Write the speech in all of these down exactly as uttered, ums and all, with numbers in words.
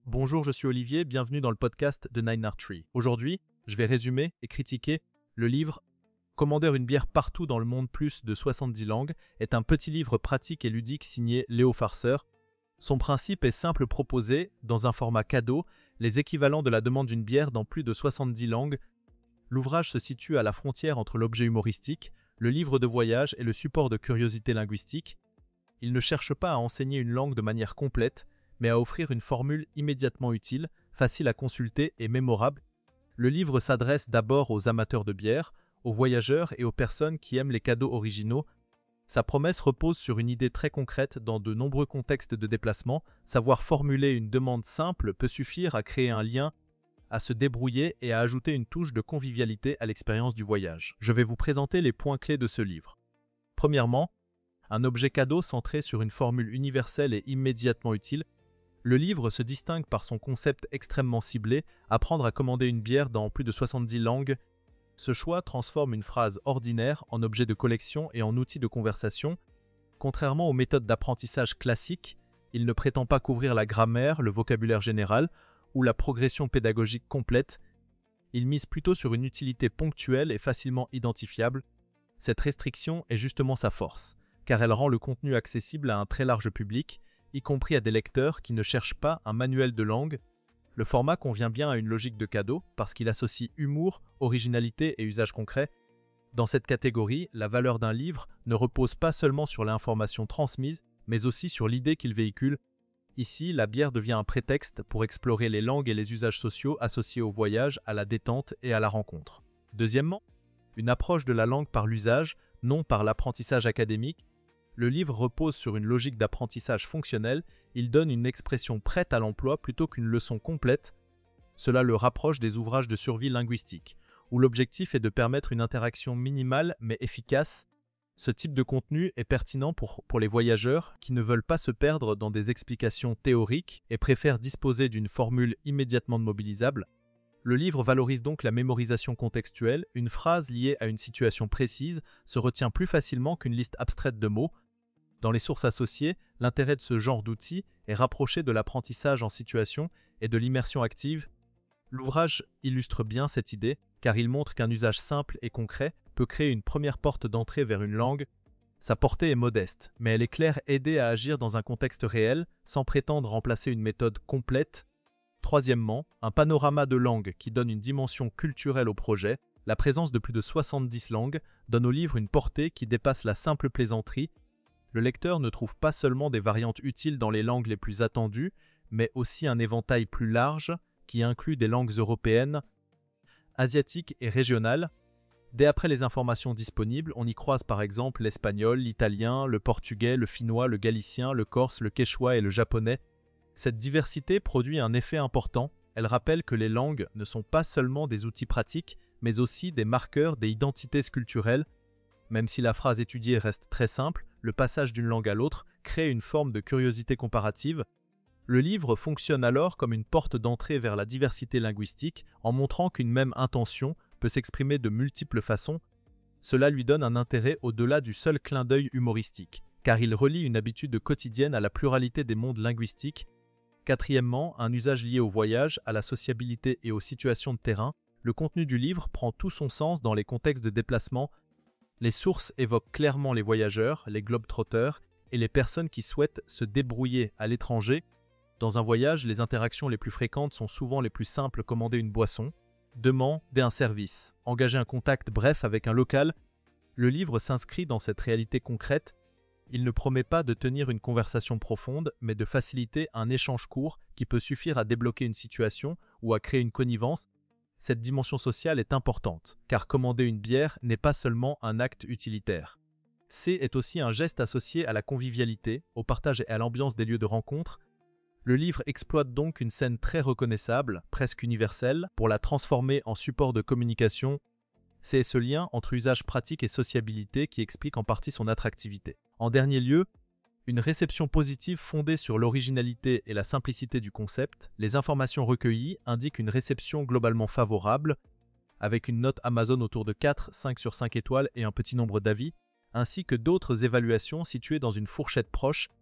Bonjour, je suis Olivier, bienvenue dans le podcast de Nine Art Tree. Aujourd'hui, je vais résumer et critiquer le livre Commander une bière partout dans le monde plus de soixante-dix langues est un petit livre pratique et ludique signé Léo Farceur. Son principe est simple: proposer, dans un format cadeau, les équivalents de la demande d'une bière dans plus de soixante-dix langues. L'ouvrage se situe à la frontière entre l'objet humoristique, le livre de voyage et le support de curiosité linguistique. Il ne cherche pas à enseigner une langue de manière complète, mais à offrir une formule immédiatement utile, facile à consulter et mémorable. Le livre s'adresse d'abord aux amateurs de bière, aux voyageurs et aux personnes qui aiment les cadeaux originaux. Sa promesse repose sur une idée très concrète dans de nombreux contextes de déplacement. Savoir formuler une demande simple peut suffire à créer un lien, à se débrouiller et à ajouter une touche de convivialité à l'expérience du voyage. Je vais vous présenter les points clés de ce livre. Premièrement, un objet cadeau centré sur une formule universelle et immédiatement utile. Le livre se distingue par son concept extrêmement ciblé, apprendre à commander une bière dans plus de soixante-dix langues. Ce choix transforme une phrase ordinaire en objet de collection et en outil de conversation. Contrairement aux méthodes d'apprentissage classiques, il ne prétend pas couvrir la grammaire, le vocabulaire général ou la progression pédagogique complète. Il mise plutôt sur une utilité ponctuelle et facilement identifiable. Cette restriction est justement sa force, car elle rend le contenu accessible à un très large public, y compris à des lecteurs qui ne cherchent pas un manuel de langue. Le format convient bien à une logique de cadeau parce qu'il associe humour, originalité et usage concret. Dans cette catégorie, la valeur d'un livre ne repose pas seulement sur l'information transmise, mais aussi sur l'idée qu'il véhicule. Ici, la bière devient un prétexte pour explorer les langues et les usages sociaux associés au voyage, à la détente et à la rencontre. Deuxièmement, une approche de la langue par l'usage, non par l'apprentissage académique. Le livre repose sur une logique d'apprentissage fonctionnel, il donne une expression prête à l'emploi plutôt qu'une leçon complète. Cela le rapproche des ouvrages de survie linguistique, où l'objectif est de permettre une interaction minimale mais efficace. Ce type de contenu est pertinent pour, pour les voyageurs qui ne veulent pas se perdre dans des explications théoriques et préfèrent disposer d'une formule immédiatement mobilisable. Le livre valorise donc la mémorisation contextuelle. Une phrase liée à une situation précise se retient plus facilement qu'une liste abstraite de mots. Dans les sources associées, l'intérêt de ce genre d'outils est rapproché de l'apprentissage en situation et de l'immersion active. L'ouvrage illustre bien cette idée, car il montre qu'un usage simple et concret peut créer une première porte d'entrée vers une langue. Sa portée est modeste, mais elle est claire, aider à agir dans un contexte réel, sans prétendre remplacer une méthode complète. Troisièmement, un panorama de langues qui donne une dimension culturelle au projet. La présence de plus de soixante-dix langues donne au livre une portée qui dépasse la simple plaisanterie. Le lecteur ne trouve pas seulement des variantes utiles dans les langues les plus attendues, mais aussi un éventail plus large qui inclut des langues européennes, asiatiques et régionales. Dès après les informations disponibles, on y croise par exemple l'espagnol, l'italien, le portugais, le finnois, le galicien, le corse, le quechua et le japonais. Cette diversité produit un effet important. Elle rappelle que les langues ne sont pas seulement des outils pratiques, mais aussi des marqueurs des identités culturelles. Même si la phrase étudiée reste très simple, le passage d'une langue à l'autre crée une forme de curiosité comparative. Le livre fonctionne alors comme une porte d'entrée vers la diversité linguistique en montrant qu'une même intention peut s'exprimer de multiples façons. Cela lui donne un intérêt au-delà du seul clin d'œil humoristique, car il relie une habitude quotidienne à la pluralité des mondes linguistiques. Quatrièmement, un usage lié au voyage, à la sociabilité et aux situations de terrain. Le contenu du livre prend tout son sens dans les contextes de déplacement. Les sources évoquent clairement les voyageurs, les globetrotters et les personnes qui souhaitent se débrouiller à l'étranger. Dans un voyage, les interactions les plus fréquentes sont souvent les plus simples: commander une boisson, demander un service, engager un contact bref avec un local. Le livre s'inscrit dans cette réalité concrète. Il ne promet pas de tenir une conversation profonde, mais de faciliter un échange court qui peut suffire à débloquer une situation ou à créer une connivence. Cette dimension sociale est importante, car commander une bière n'est pas seulement un acte utilitaire. C'est est aussi un geste associé à la convivialité, au partage et à l'ambiance des lieux de rencontre. Le livre exploite donc une scène très reconnaissable, presque universelle, pour la transformer en support de communication. C'est ce lien entre usage pratique et sociabilité qui explique en partie son attractivité. En dernier lieu, une réception positive fondée sur l'originalité et la simplicité du concept. Les informations recueillies indiquent une réception globalement favorable, avec une note Amazon autour de quatre, cinq sur cinq étoiles et un petit nombre d'avis, ainsi que d'autres évaluations situées dans une fourchette proche.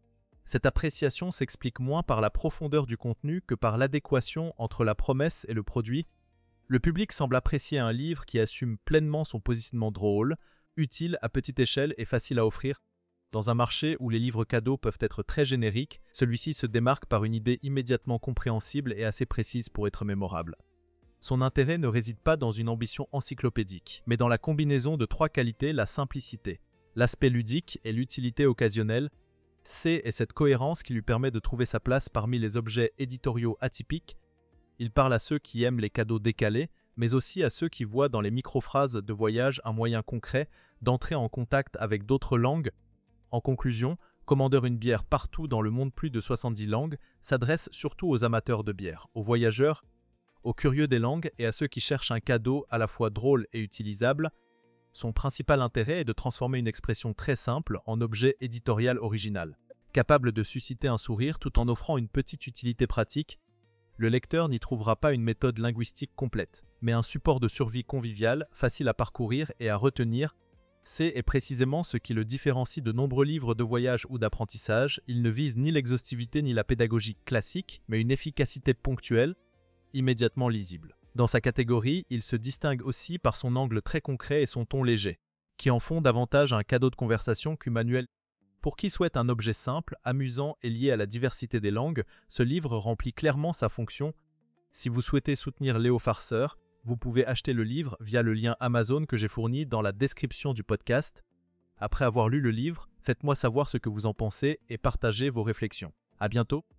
Cette appréciation s'explique moins par la profondeur du contenu que par l'adéquation entre la promesse et le produit. Le public semble apprécier un livre qui assume pleinement son positionnement drôle, utile à petite échelle et facile à offrir. Dans un marché où les livres cadeaux peuvent être très génériques, celui-ci se démarque par une idée immédiatement compréhensible et assez précise pour être mémorable. Son intérêt ne réside pas dans une ambition encyclopédique, mais dans la combinaison de trois qualités: la simplicité, l'aspect ludique et l'utilité occasionnelle. C'est cette cohérence qui lui permet de trouver sa place parmi les objets éditoriaux atypiques. Il parle à ceux qui aiment les cadeaux décalés, mais aussi à ceux qui voient dans les microphrases de voyage un moyen concret d'entrer en contact avec d'autres langues. En conclusion, Commander une bière partout dans le monde, plus de soixante-dix langues, s'adresse surtout aux amateurs de bière, aux voyageurs, aux curieux des langues et à ceux qui cherchent un cadeau à la fois drôle et utilisable. Son principal intérêt est de transformer une expression très simple en objet éditorial original, capable de susciter un sourire tout en offrant une petite utilité pratique. Le lecteur n'y trouvera pas une méthode linguistique complète, mais un support de survie convivial, facile à parcourir et à retenir. C'est précisément ce qui le différencie de nombreux livres de voyage ou d'apprentissage. Il ne vise ni l'exhaustivité ni la pédagogie classique, mais une efficacité ponctuelle, immédiatement lisible. Dans sa catégorie, il se distingue aussi par son angle très concret et son ton léger, qui en font davantage un cadeau de conversation qu'un manuel. Pour qui souhaite un objet simple, amusant et lié à la diversité des langues, ce livre remplit clairement sa fonction. Si vous souhaitez soutenir Léo Farceur, vous pouvez acheter le livre via le lien Amazon que j'ai fourni dans la description du podcast. Après avoir lu le livre, faites-moi savoir ce que vous en pensez et partagez vos réflexions. À bientôt!